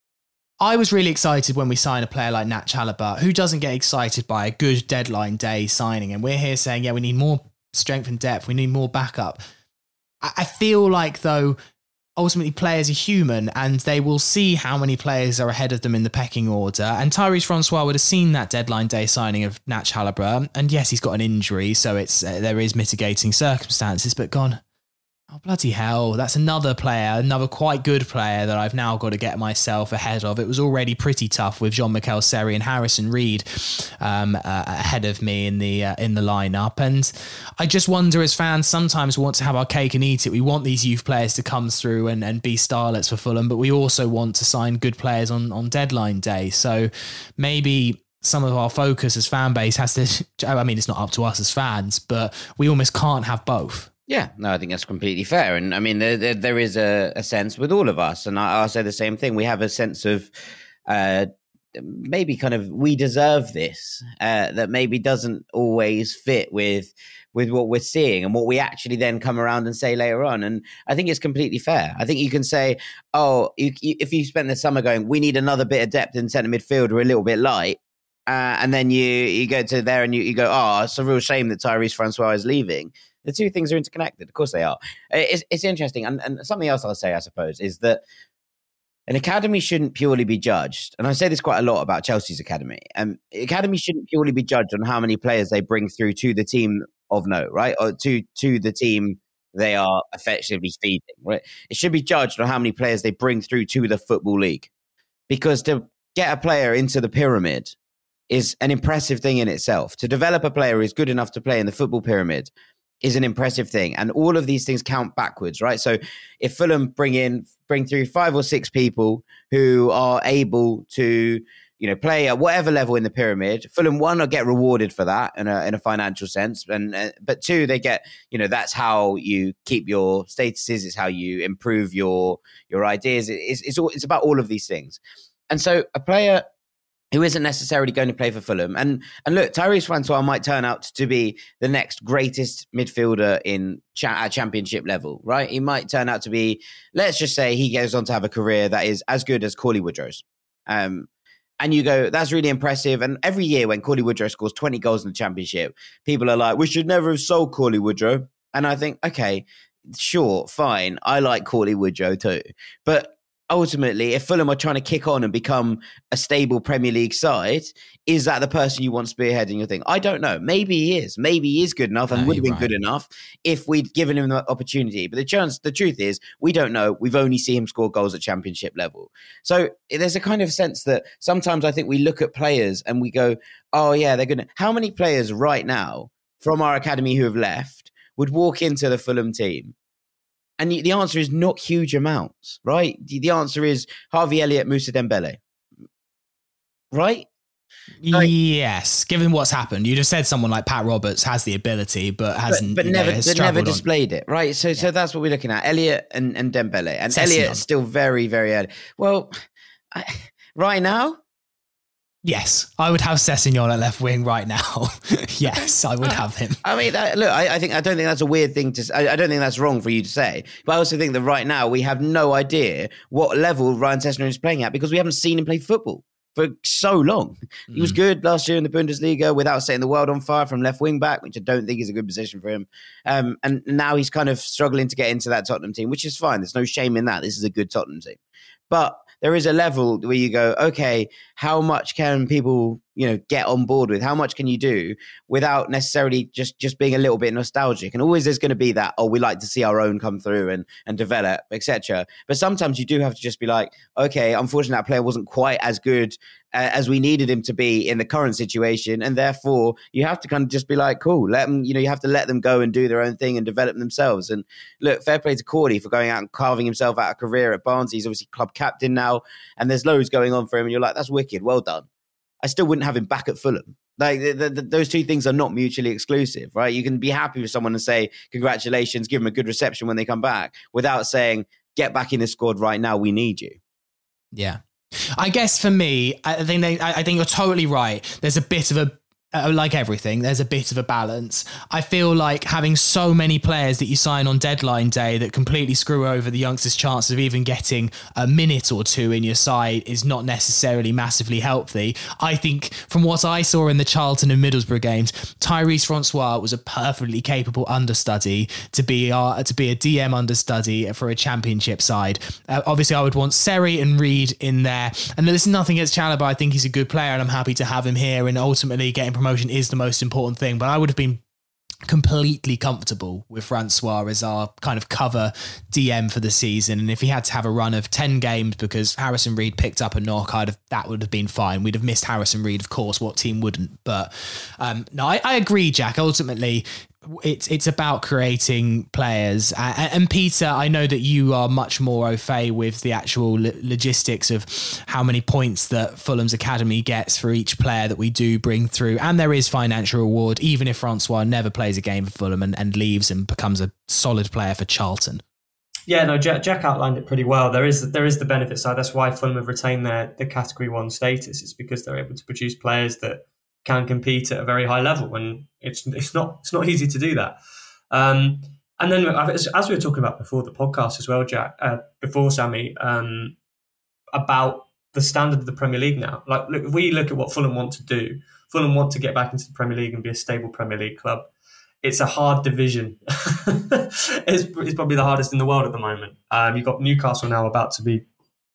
[SPEAKER 4] I was really excited when we signed a player like Nat Chalobah. Who doesn't get excited by a good deadline day signing? And we're here saying, we need more strength and depth. We need more backup. I feel like, though, ultimately players are human, and they will see how many players are ahead of them in the pecking order. And Tyrese Francois would have seen that deadline day signing of Nat Chalobah. And yes, he's got an injury, so there is mitigating circumstances, but gone, oh, bloody hell, that's another player, another quite good player that I've now got to get myself ahead of. It was already pretty tough with Jean-Michel Seri and Harrison Reed ahead of me in the lineup. And I just wonder, as fans, sometimes we want to have our cake and eat it. We want these youth players to come through and be starlets for Fulham, but we also want to sign good players on deadline day. So maybe some of our focus as fan base has to, it's not up to us as fans, but we almost can't have both.
[SPEAKER 8] Yeah, no, I think that's completely fair. And I mean, there is a sense with all of us, and I'll say the same thing. We have a sense of maybe kind of, we deserve this, that maybe doesn't always fit with what we're seeing and what we actually then come around and say later on. And I think it's completely fair. I think you can say, if you spent the summer going, we need another bit of depth in centre midfield, we're a little bit light. And then you go to there and you go, it's a real shame that Tyrese Francois is leaving. The two things are interconnected. Of course they are. It's interesting. And something else I'll say, I suppose, is that an academy shouldn't purely be judged. And I say this quite a lot about Chelsea's academy. Academy shouldn't purely be judged on how many players they bring through to the team of note, right? Or to the team they are effectively feeding, right? It should be judged on how many players they bring through to the Football League. Because to get a player into the pyramid is an impressive thing in itself. To develop a player who is good enough to play in the football pyramid is an impressive thing. And all of these things count backwards, right? So if Fulham bring through 5 or 6 people who are able to, play at whatever level in the pyramid, Fulham, one, will get rewarded for that in a financial sense. But 2, they get, that's how you keep your statuses. It's how you improve your ideas. It's about all of these things. And so a player who isn't necessarily going to play for Fulham. And look, Tyrese Francois might turn out to be the next greatest midfielder at championship level, right? He might turn out to be, let's just say he goes on to have a career that is as good as Cauley Woodrow's. And you go, that's really impressive. And every year when Cauley Woodrow scores 20 goals in the Championship, people are like, we should never have sold Cauley Woodrow. And I think, okay, sure, fine. I like Cauley Woodrow too. But ultimately, if Fulham are trying to kick on and become a stable Premier League side, is that the person you want spearheading your thing? I don't know. Maybe he is. Maybe he is good enough and would have been good enough if we'd given him the opportunity. But the truth is, we don't know. We've only seen him score goals at Championship level. So there's a kind of sense that sometimes I think we look at players and we go, oh yeah, they're going to... How many players right now from our academy who have left would walk into the Fulham team? And the answer is not huge amounts, right? The answer is Harvey Elliott, Moussa Dembele, right?
[SPEAKER 4] Yes, given what's happened, you'd have said someone like Pat Roberts has the ability, but hasn't,
[SPEAKER 8] but never displayed it, right? So that's what we're looking at: Elliott and Dembele, and Elliott still very, very early. Well, right now.
[SPEAKER 4] Yes, I would have Sessegnon at left wing right now. Yes, I would have him.
[SPEAKER 8] I mean, look, I don't think that's a weird thing to say. I don't think that's wrong for you to say. But I also think that right now we have no idea what level Ryan Sessegnon is playing at because we haven't seen him play football for so long. He was good last year in the Bundesliga without setting the world on fire from left wing back, which I don't think is a good position for him. And now he's kind of struggling to get into that Tottenham team, which is fine. There's no shame in that. This is a good Tottenham team. But there is a level where you go, okay, how much can people, get on board with? How much can you do without necessarily just being a little bit nostalgic? And always there's going to be that, we like to see our own come through and develop, etc. But sometimes you do have to just be like, okay, unfortunately that player wasn't quite as good as we needed him to be in the current situation. And therefore you have to kind of just be like, cool, let them, you have to let them go and do their own thing and develop themselves. And look, fair play to Cauley for going out and carving himself out a career at Barnsley. He's obviously club captain now and there's loads going on for him. And you're like, that's wicked. Well done. I still wouldn't have him back at Fulham. Like those two things are not mutually exclusive, right? You can be happy with someone and say, congratulations, give them a good reception when they come back without saying, get back in the squad right now. We need you.
[SPEAKER 4] Yeah. I guess for me, I think you're totally right. There's a bit of a, like everything, there's a bit of a balance. I feel like having so many players that you sign on deadline day that completely screw over the youngsters' chances of even getting a minute or two in your side is not necessarily massively healthy. I think from what I saw in the Charlton and Middlesbrough games, Tyrese Francois was a perfectly capable understudy to be a DM understudy for a Championship side. Obviously, I would want Seri and Reed in there. And there's nothing against Chalobah. I think he's a good player and I'm happy to have him here and ultimately getting promotion is the most important thing, but I would have been completely comfortable with Francois as our kind of cover DM for the season. And if he had to have a run of 10 games because Harrison Reed picked up a knock, that would have been fine. We'd have missed Harrison Reed, of course. What team wouldn't? But no, I agree, Jack. Ultimately, it's about creating players. And Peter, I know that you are much more au fait with the actual logistics of how many points that Fulham's academy gets for each player that we do bring through. And there is financial reward, even if Francois never plays a game for Fulham and leaves and becomes a solid player for Charlton.
[SPEAKER 7] Yeah, no, Jack outlined it pretty well. There is the benefit side. That's why Fulham have retained their Category 1 status. It's because they're able to produce players that can compete at a very high level, and it's not easy to do that. And then, as we were talking about before the podcast as well, Jack, before Sammy, about the standard of the Premier League now. Like, look, if we look at what Fulham want to do, Fulham want to get back into the Premier League and be a stable Premier League club. It's a hard division. It's probably the hardest in the world at the moment. You've got Newcastle now about to be,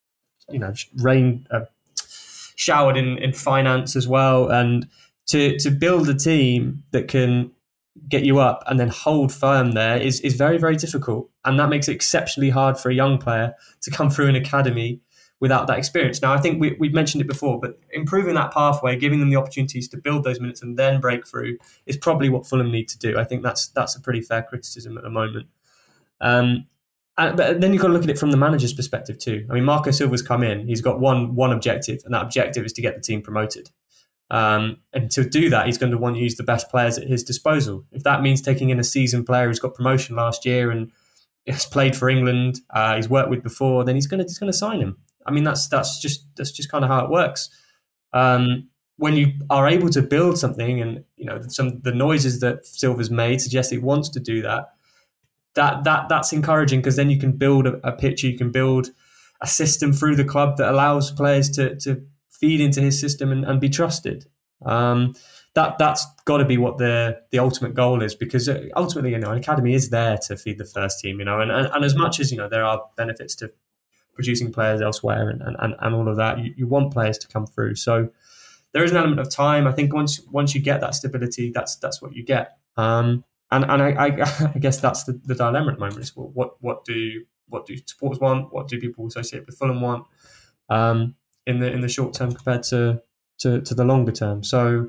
[SPEAKER 7] showered in finance as well, and to build a team that can get you up and then hold firm there is very, very difficult, and that makes it exceptionally hard for a young player to come through an academy without that experience. Now, I think we've mentioned it before, but improving that pathway, giving them the opportunities to build those minutes and then break through is probably what Fulham need to do. I think that's a pretty fair criticism at the moment. But then you've got to look at it from the manager's perspective too. I mean, Marco Silva's come in. He's got one objective, and that objective is to get the team promoted. And to do that, he's going to want to use the best players at his disposal. If that means taking in a seasoned player who's got promotion last year and has played for England, he's worked with before, then he's going to sign him. I mean, that's just kind of how it works. When you are able to build something, and the noises that Silva's made suggest he wants to do that. That's encouraging, because then you can build a picture, you can build a system through the club that allows players to feed into his system and be trusted. That's got to be what the ultimate goal is, because ultimately, an academy is there to feed the first team, and as much as, there are benefits to producing players elsewhere and all of that, you want players to come through. So there is an element of time. I think once you get that stability, that's what you get. And I guess that's the dilemma at the moment. Is what do supporters want? What do people associate with Fulham want in the short term compared to the longer term? So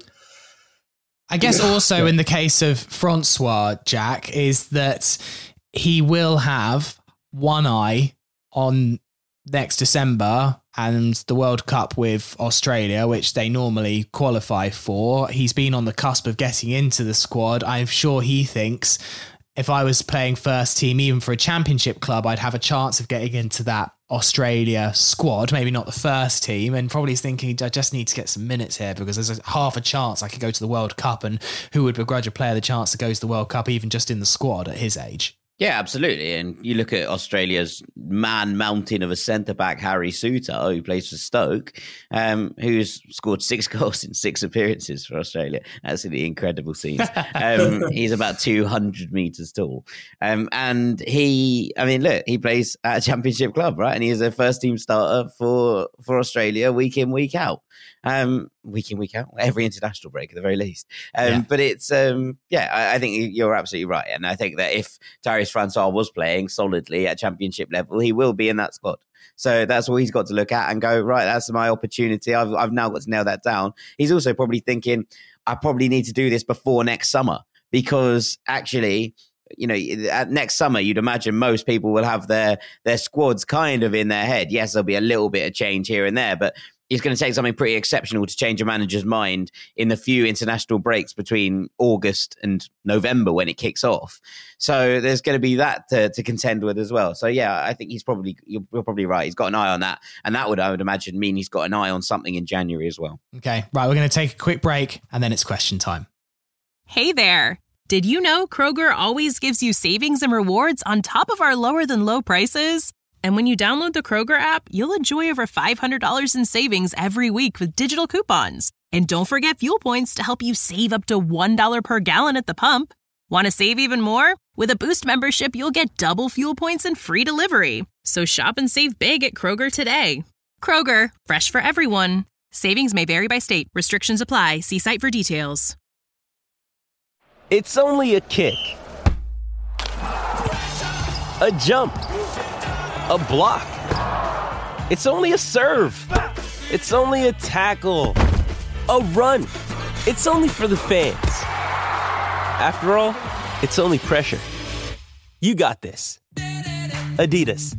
[SPEAKER 4] I guess also in the case of Francois, Jack, is that he will have one eye on next December and the World Cup with Australia, which they normally qualify for. He's been on the cusp of getting into the squad. I'm sure he thinks, if I was playing first team, even for a championship club, I'd have a chance of getting into that Australia squad, maybe not the first team, and probably is thinking, I just need to get some minutes here because there's half a chance I could go to the World Cup, and who would begrudge a player the chance to go to the World Cup, even just in the squad at his age?
[SPEAKER 8] Yeah, absolutely. And you look at Australia's man-mountain of a centre-back, Harry Souttar, who plays for Stoke, who's scored 6 goals in 6 appearances for Australia. Absolutely incredible scenes. He's about 200 metres tall. And he plays at a championship club, right? And he is a first-team starter for Australia week in, week out. Week in, week out, every international break at the very least. But it's, I think you're absolutely right. And I think that if Tyrese Francois was playing solidly at championship level, he will be in that squad. So that's what he's got to look at and go, right, that's my opportunity. I've now got to nail that down. He's also probably thinking, I probably need to do this before next summer, because actually, at next summer, you'd imagine most people will have their squads kind of in their head. Yes, there'll be a little bit of change here and there, but it's going to take something pretty exceptional to change a manager's mind in the few international breaks between August and November when it kicks off. So there's going to be that to contend with as well. So yeah, I think you're probably right. He's got an eye on that. And that would, I would imagine, mean he's got an eye on something in January as well.
[SPEAKER 4] Okay, right. We're going to take a quick break and then it's question time.
[SPEAKER 9] Hey there. Did you know Kroger always gives you savings and rewards on top of our lower than low prices? And when you download the Kroger app, you'll enjoy over $500 in savings every week with digital coupons. And don't forget fuel points to help you save up to $1 per gallon at the pump. Want to save even more? With a Boost membership, you'll get double fuel points and free delivery. So shop and save big at Kroger today. Kroger, fresh for everyone. Savings may vary by state. Restrictions apply. See site for details.
[SPEAKER 10] It's only a kick, a jump, a block. It's only a serve. It's only a tackle, a run. It's only for the fans. After all, it's only pressure. You got this. Adidas.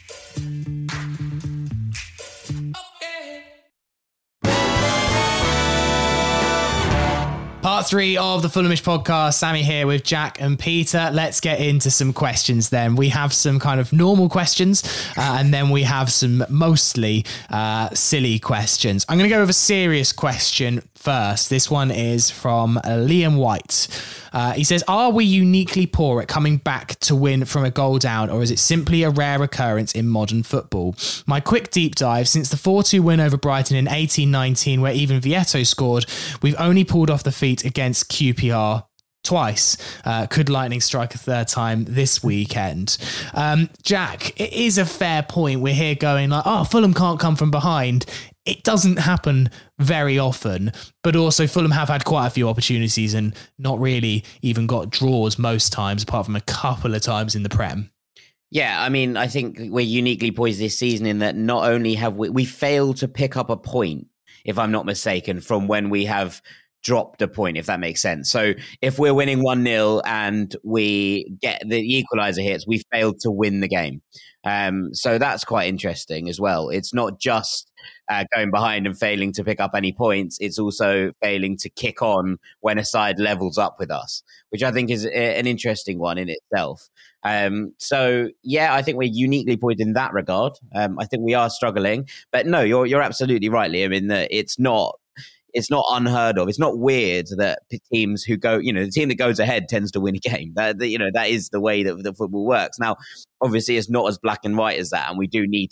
[SPEAKER 4] Part 3 of the Fulhamish podcast. Sammy here with Jack and Peter. Let's get into some questions then. We have some kind of normal questions and then we have some mostly silly questions. I'm going to go with a serious question first. This one is from Liam White. He says, are we uniquely poor at coming back to win from a goal down, or is it simply a rare occurrence in modern football? My quick deep dive: since the 4-2 win over Brighton in 18-19, where even Vietto scored, we've only pulled off the feat against QPR twice. Could Lightning strike a third time this weekend? Jack, it is a fair point. We're here going like, Fulham can't come from behind. It doesn't happen very often, but also Fulham have had quite a few opportunities and not really even got draws most times, apart from a couple of times in the Prem.
[SPEAKER 8] Yeah, I mean, I think we're uniquely poised this season in that not only have we failed to pick up a point, if I'm not mistaken, from when we have dropped a point, if that makes sense. So if we're winning 1-0 and we get the equaliser hits, we failed to win the game. So that's quite interesting as well. It's not just going behind and failing to pick up any points. It's also failing to kick on when a side levels up with us, which I think is an interesting one in itself. So yeah, I think we're uniquely poised in that regard. I think we are struggling, but no, you're absolutely right, Liam, in that it's not unheard of. It's not weird that teams who go, the team that goes ahead tends to win a game. That is the way that the football works. Now, obviously, it's not as black and white as that, and we do need to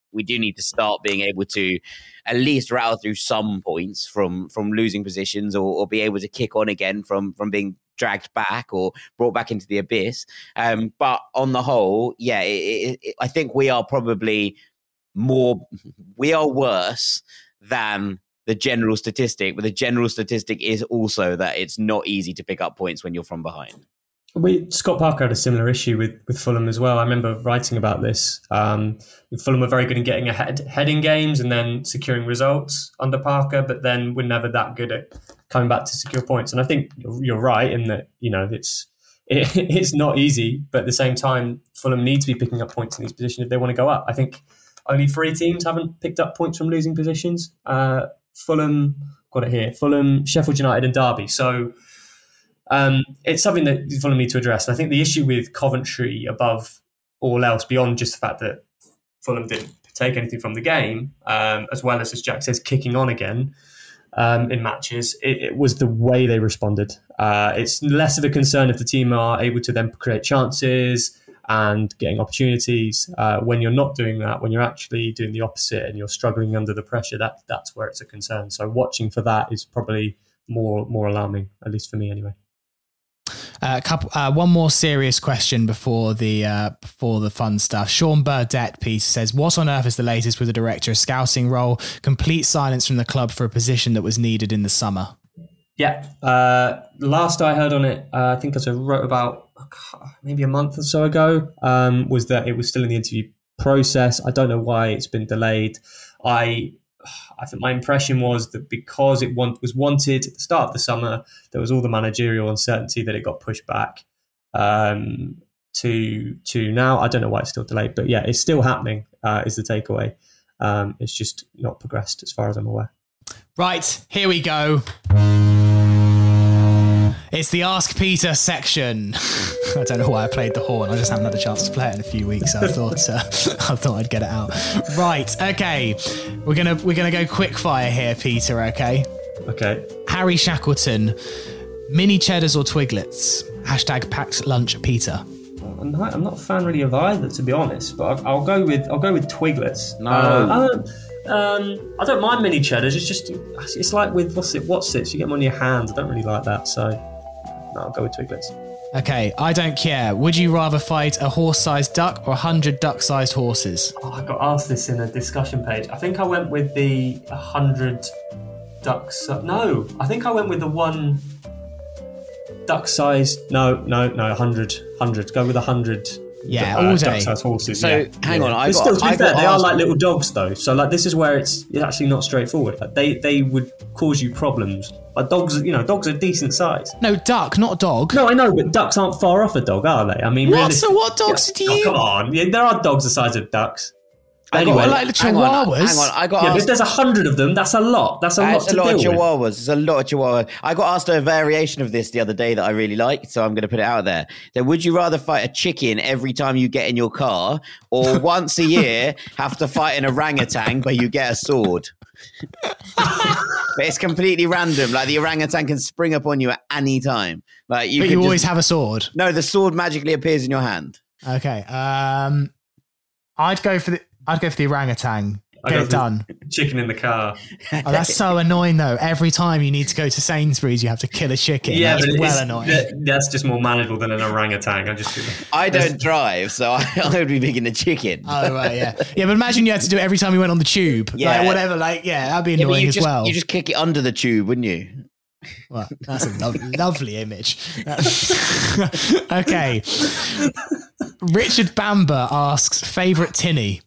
[SPEAKER 8] we do need to start being able to at least rattle through some points from losing positions or be able to kick on again from being dragged back or brought back into the abyss. But on the whole, yeah, I think we are probably worse than the general statistic, but the general statistic is also that it's not easy to pick up points when you're from behind.
[SPEAKER 7] Scott Parker had a similar issue with Fulham as well. I remember writing about this. Fulham were very good in getting ahead in games and then securing results under Parker, but then we're never that good at coming back to secure points. And I think you're right in that, it's not easy, but at the same time, Fulham need to be picking up points in these positions if they want to go up. I think only 3 teams haven't picked up points from losing positions. Fulham, got it here, Fulham, Sheffield United and Derby. So it's something that Fulham need to address. And I think the issue with Coventry above all else, beyond just the fact that Fulham didn't take anything from the game, as well as Jack says, kicking on again in matches, it was the way they responded. It's less of a concern if the team are able to then create chances and getting opportunities. When you're not doing that, when you're actually doing the opposite and you're struggling under the pressure, that's where it's a concern. So watching for that is probably more alarming, at least for me anyway.
[SPEAKER 4] One more serious question before the fun stuff. Sean Burdett piece says, what on earth is the latest with the director of scouting role? Complete silence from the club for a position that was needed in the summer.
[SPEAKER 7] Yeah. Last I heard on it, I think as I wrote about maybe a month or so ago, was that it was still in the interview process. I don't know why it's been delayed. I think my impression was that because it was wanted at the start of the summer, there was all the managerial uncertainty that it got pushed back to now. I don't know why it's still delayed, but yeah, it's still happening is the takeaway. It's just not progressed as far as I'm aware.
[SPEAKER 4] Right, here we go. It's the Ask Peter section. I don't know why I played the horn. I just haven't had a chance to play it in a few weeks. So I thought I'd get it out. Right. Okay. We're gonna go quick fire here, Peter. Okay.
[SPEAKER 7] Okay.
[SPEAKER 4] Harry Shackleton, mini cheddars or Twiglets? # packed lunch, Peter.
[SPEAKER 7] I'm not a fan really of either, to be honest. But I'll go with Twiglets.
[SPEAKER 8] No.
[SPEAKER 7] I don't mind mini cheddars. It's like with what's it? You get them on your hands. I don't really like that. So no, I'll go with Twiglets.
[SPEAKER 4] Okay, I don't care. Would you rather fight a horse-sized duck or 100 duck-sized horses?
[SPEAKER 7] Oh, I got asked this in a discussion page. I think I went with the 100 ducks. No, I think I went with the one duck-sized. No, 100. Go with 100.
[SPEAKER 4] Yeah, all day.
[SPEAKER 7] Duck-sized horses.
[SPEAKER 8] So hang on,
[SPEAKER 7] they are like little dogs though. So like this is where it's actually not straightforward. Like, they would cause you problems. Like dogs, dogs are decent size.
[SPEAKER 4] No, duck, not dog.
[SPEAKER 7] No, I know, but ducks aren't far off a dog, are they? I mean,
[SPEAKER 4] what? So what dogs do you?
[SPEAKER 7] Oh, come on, there are dogs the size of ducks.
[SPEAKER 4] Anyway, like the chihuahuas.
[SPEAKER 8] Hang on, I got asked,
[SPEAKER 7] if there's 100 of them, that's a lot. That's a lot to deal with.
[SPEAKER 8] It's a lot of chihuahuas. I got asked a variation of this the other day that I really liked, so I'm going to put it out there. So would you rather fight a chicken every time you get in your car, or once a year have to fight an orangutan where you get a sword? But it's completely random. Like the orangutan can spring upon you at any time. Like
[SPEAKER 4] you always have a sword.
[SPEAKER 8] No, the sword magically appears in your hand.
[SPEAKER 4] Okay. I'd go for the orangutan. Get it done.
[SPEAKER 7] Chicken in the car.
[SPEAKER 4] Oh, that's so annoying though. Every time you need to go to Sainsbury's, you have to kill a chicken.
[SPEAKER 7] Yeah,
[SPEAKER 4] that's
[SPEAKER 7] but
[SPEAKER 4] annoying.
[SPEAKER 7] That's just more manageable than an orangutan.
[SPEAKER 8] I don't drive, so I would be picking the chicken.
[SPEAKER 4] Oh right, yeah, yeah. But imagine you had to do it every time you went on the tube.
[SPEAKER 8] Yeah,
[SPEAKER 4] like, whatever. Like, yeah, that'd be annoying as well.
[SPEAKER 8] You just kick it under the tube, wouldn't you?
[SPEAKER 4] Well, that's a lovely image. Okay. Richard Bamber asks, favourite tinny?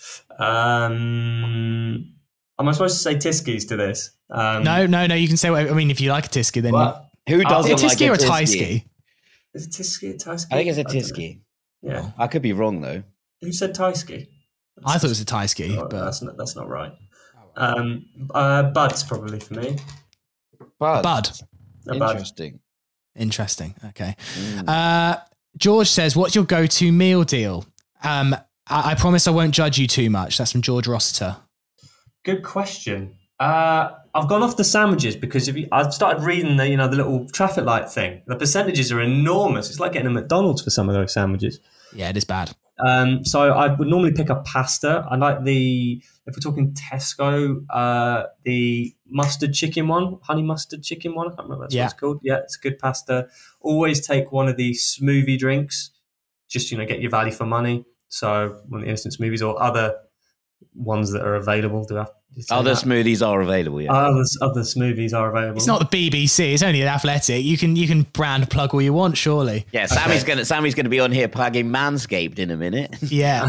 [SPEAKER 7] Am I supposed to say Tiskies to this?
[SPEAKER 4] No. You can say what. I mean, if you like a Tisky, then
[SPEAKER 8] who doesn't like a
[SPEAKER 4] Tisky or a Tysky?
[SPEAKER 7] Is it Tisky or Tysky?
[SPEAKER 8] I think it's a Tisky.
[SPEAKER 7] Yeah,
[SPEAKER 8] I could be wrong though.
[SPEAKER 7] Who said Tysky?
[SPEAKER 4] I thought it was a Tysky, but
[SPEAKER 7] that's not right. Bud's probably for me.
[SPEAKER 4] Bud. Interesting. Okay. George says, "What's your go-to meal deal?" I promise I won't judge you too much. That's from George Rossiter.
[SPEAKER 7] Good question. I've gone off the sandwiches because I've started reading the little traffic light thing. The percentages are enormous. It's like getting a McDonald's for some of those sandwiches.
[SPEAKER 4] Yeah, it is bad.
[SPEAKER 7] So I would normally pick a pasta. I like if we're talking Tesco, the mustard chicken one, honey mustard chicken one. I can't remember what it's called. Yeah, it's a good pasta. Always take one of the smoothie drinks. Just, get your value for money. So one of the instant smoothies or other ones that are available.
[SPEAKER 8] Other smoothies are available, yeah.
[SPEAKER 7] Other smoothies are available.
[SPEAKER 4] It's not the BBC, it's only an Athletic. You can brand plug all you want, surely.
[SPEAKER 8] Yeah, Sammy's gonna be on here plugging Manscaped in a minute.
[SPEAKER 4] Yeah.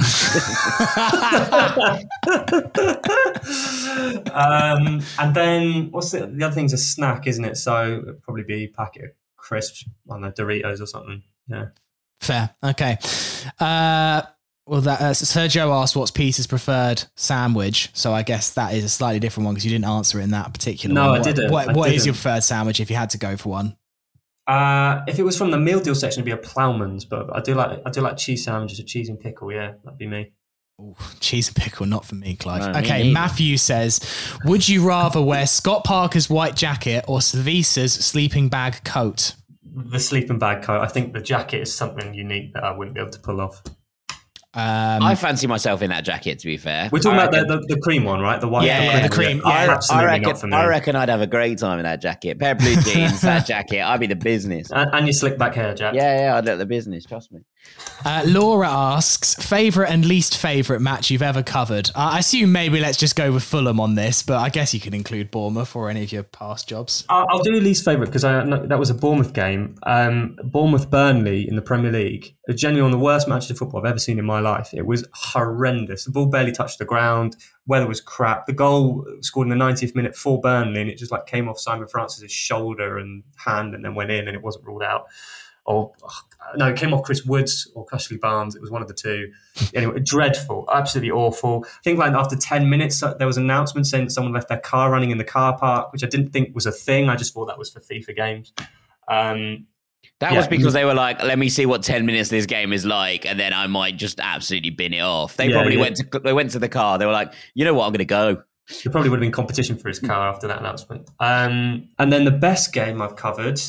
[SPEAKER 7] And then what's the other thing's a snack, isn't it? So it'd probably be a packet of crisps, I don't know, Doritos or something. Yeah.
[SPEAKER 4] Fair. Okay. Well, Sergio asked what's Peter's preferred sandwich, so I guess that is a slightly different one because you didn't answer it in that particular one.
[SPEAKER 7] No, I didn't.
[SPEAKER 4] What is your preferred sandwich if you had to go for one?
[SPEAKER 7] If it was from the meal deal section, it'd be a Ploughman's, but I do like cheese sandwiches, a cheese and pickle. Yeah, that'd be me.
[SPEAKER 4] Ooh, cheese and pickle, not for me, Clive.
[SPEAKER 8] No,
[SPEAKER 4] okay, Matthew says, would you rather wear Scott Parker's white jacket or Savisa's sleeping bag coat?
[SPEAKER 7] The sleeping bag coat. I think the jacket is something unique that I wouldn't be able to pull off.
[SPEAKER 8] I fancy myself in that jacket, to be fair.
[SPEAKER 7] We're talking about the cream one, right? The white.
[SPEAKER 4] The cream.
[SPEAKER 8] Yeah. I reckon I'd have a great time in that jacket. Pair of blue jeans, that jacket. I'd be the business.
[SPEAKER 7] And your slick back hair, Jack.
[SPEAKER 8] Yeah, I'd let the business. Trust me.
[SPEAKER 4] Laura asks, favourite and least favourite match you've ever covered? I assume maybe let's just go with Fulham on this, but I guess you can include Bournemouth or any of your past jobs.
[SPEAKER 7] I'll do least favourite because that was a Bournemouth game. Bournemouth-Burnley in the Premier League. It was genuinely one of the worst matches of football I've ever seen in my life. It was horrendous. The ball barely touched the ground. Weather was crap. The goal scored in the 90th minute for Burnley, and it just came off Simon Francis' shoulder and hand and then went in, and it wasn't ruled out. It came off Chris Woods or Cushley Barnes. It was one of the two. Anyway, dreadful, absolutely awful. I think after 10 minutes, there was an announcement saying that someone left their car running in the car park, which I didn't think was a thing. I just thought that was for FIFA games.
[SPEAKER 8] That was because they were like, let me see what 10 minutes this game is like, and then I might just absolutely bin it off. They went to the car. They were like, you know what, I'm going to go.
[SPEAKER 7] There probably would have been competition for his car after that announcement. And then the best game I've covered...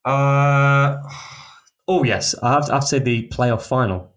[SPEAKER 7] Oh, yes. I have to say the playoff final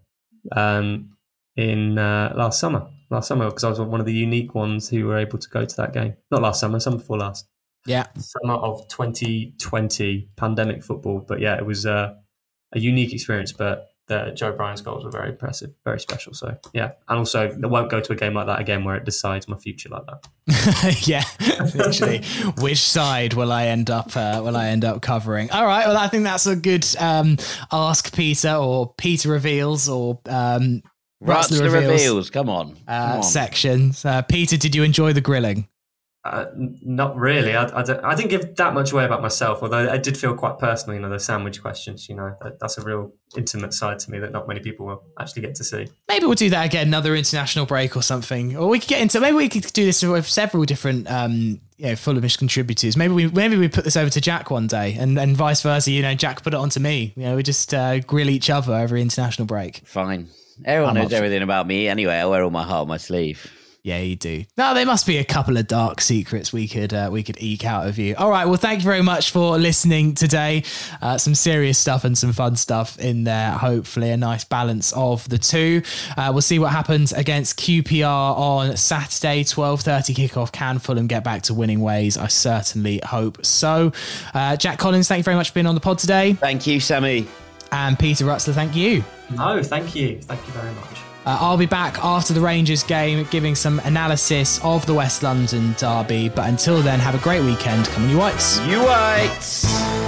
[SPEAKER 7] in last summer because I was one of the unique ones who were able to go to that game. Not last summer before last.
[SPEAKER 4] Yeah.
[SPEAKER 7] Summer of 2020, pandemic football. But yeah, it was a unique experience, but Joe Bryan's goals were very impressive, very special. So yeah. And also, I won't go to a game like that again where it decides my future like that.
[SPEAKER 4] Yeah, literally. Which side will I end up covering? All right. Well, I think that's a good Ask Peter or Peter Reveals or
[SPEAKER 8] Rutsler Reveals. Come on.
[SPEAKER 4] Section. Peter, did you enjoy the grilling?
[SPEAKER 7] Not really. I didn't give that much away about myself, although I did feel quite personal, the sandwich questions, that's a real intimate side to me that not many people will actually get to see.
[SPEAKER 4] Maybe we'll do that again, another international break or something. Or we could maybe we could do this with several different Fulhamish contributors. Maybe we put this over to Jack one day and vice versa, Jack put it onto me. We just grill each other every international break.
[SPEAKER 8] Fine. Everyone knows everything about me anyway. I wear all my heart on my sleeve.
[SPEAKER 4] Yeah, you do. No, there must be a couple of dark secrets we could eke out of you. All right, well, thank you very much for listening today. Some serious stuff and some fun stuff in there. Hopefully, a nice balance of the two. We'll see what happens against QPR on Saturday, 12:30 kickoff. Can Fulham get back to winning ways? I certainly hope so. Jack Collins, thank you very much for being on the pod today.
[SPEAKER 8] Thank you, Sammy.
[SPEAKER 4] And Peter Rutsler, thank you.
[SPEAKER 7] No, thank you. Thank you very much.
[SPEAKER 4] I'll be back after the Rangers game giving some analysis of the West London derby. But until then, have a great weekend. Come on, you Whites.
[SPEAKER 8] You Whites.